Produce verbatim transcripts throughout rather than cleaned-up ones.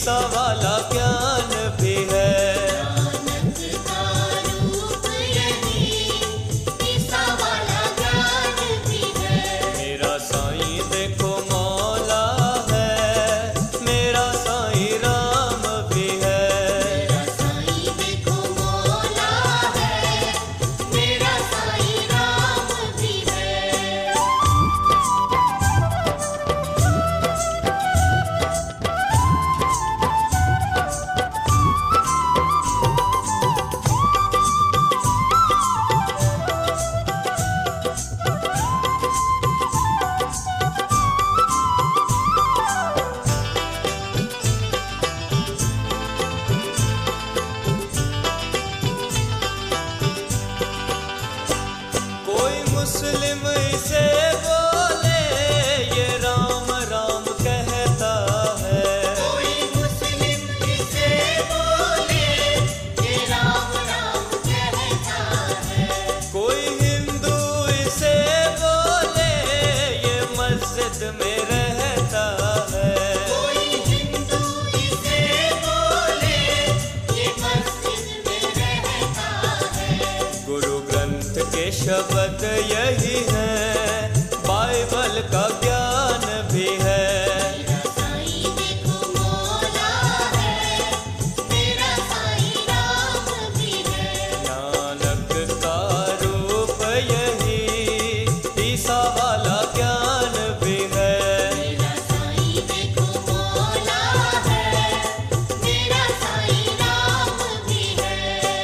ईसा वाला ज्ञान भी है। नानक का रूप यही ईसा वाला ज्ञान भी है। मेरा साईं देखो मौला है, मेरा साईं राम भी है। मेरा साईं देखो मौला है, मेरा साईं राम भी है। कोई मुस्लिम इसे बोले ये राम राम कहता है। कोई मुस्लिम इसे बोले ये राम राम कहता है। कोई हिंदू इसे बोले ये मस्जिद में रहता है। कोई हिंदू इसे बोले ये मस्जिद में रहता है। गुरु ग्रंथ के शब्द यही हैं, बाइबल का ज्ञान भी है। मेरा साईं देखो मौला है, मेरा साईं राम भी है। नानक का रूप यही ईसा वाला ज्ञान भी है। मेरा साईं देखो मौला है, मेरा साईं राम भी है।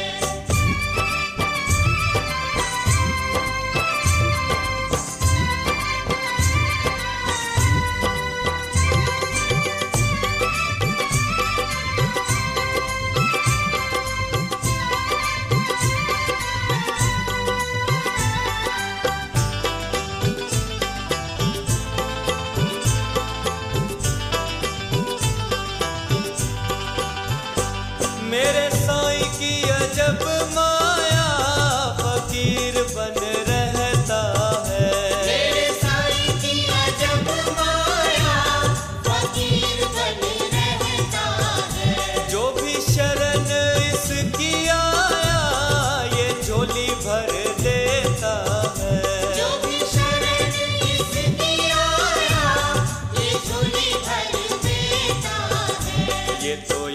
मेरे साईं की अजब माया, फकीर बन रहता है। मेरे साईं की अजब माया, फकीर बन रहता है। जो भी शरण इसकी आया, ये झोली भर देता है। जो भी शरण इसकी आया, ये झोली भर देता है। ये तो